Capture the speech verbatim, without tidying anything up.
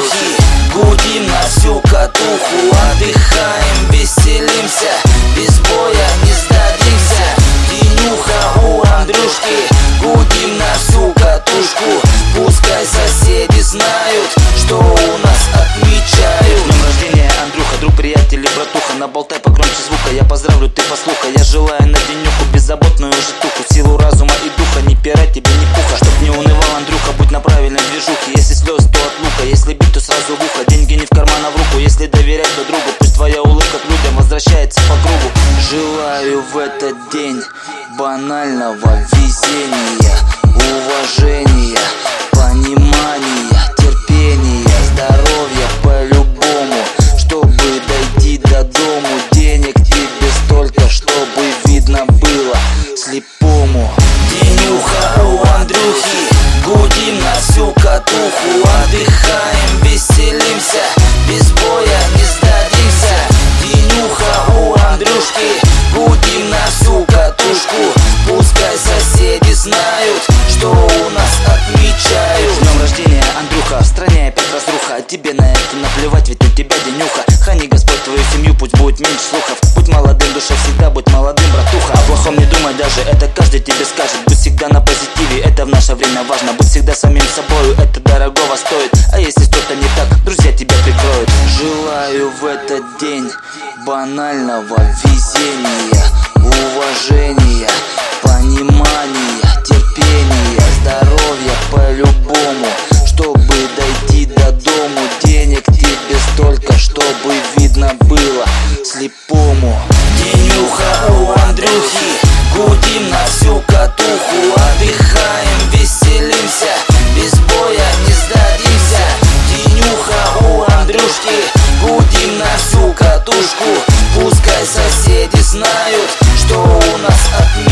Андрюхи, гудим на всю катуху, отдыхаем, веселимся, без боя не сдадимся. Денюха у Андрюшки, гудим на всю катушку, пускай соседи знают, что у нас отмечают. С днем рождения, Андрюха, друг, приятель и братуха. Наболтай погромче звука, я поздравлю, ты послухай. Я желаю на денюху беззаботную житуху, силу разума и духа, ни пера тебе, ни пуха. Чтоб не унывал, Андрюха, будь на правильной движухе. Если слез, то от лука, если бить, то сразу в ухо. Деньги не в карман, а в руку, если доверять, то другу. Пусть твоя улыбка к людям возвращается по кругу. Желаю в этот день банального везения, уважения, понимания, терпения, здоровья по-любому, чтобы дойти до дому. Денег тебе столько, чтобы видно было слепому. Денюха у Андрюхи, гудим на всю катуху, отдыхаем, веселимся, без боя не сдадимся. Денюха у Андрюшки, гудим на всю катушку, пускай соседи знают, что у нас отмечают. С днем рождения, Андрюха, в стране опять разруха, а тебе на это наплевать, ведь у тебя денюха. Храни Господь твою семью, пусть будет меньше слухов. Будь молодым, душа всегда будь молодым, братуха. О плохом не думай даже, это каждый тебе скажет. Будь всегда на позитиве, это в наше время важно. Будь всегда самим собою, это дорогого стоит. А если что-то не так, друзья тебя прикроют. Желаю в этот день банального везения, уважения, понимания, терпения, здоровья по-любому, чтобы дойти до дому. Денег тебе столько, чтобы видно было слепому. Денюха у Андрюхи, гудим на всю катуху, отдыхаем, веселимся, без боя не сдадимся. Денюха у Андрюшки, гудим на всю катушку, пускай соседи знают, что у нас отмечают.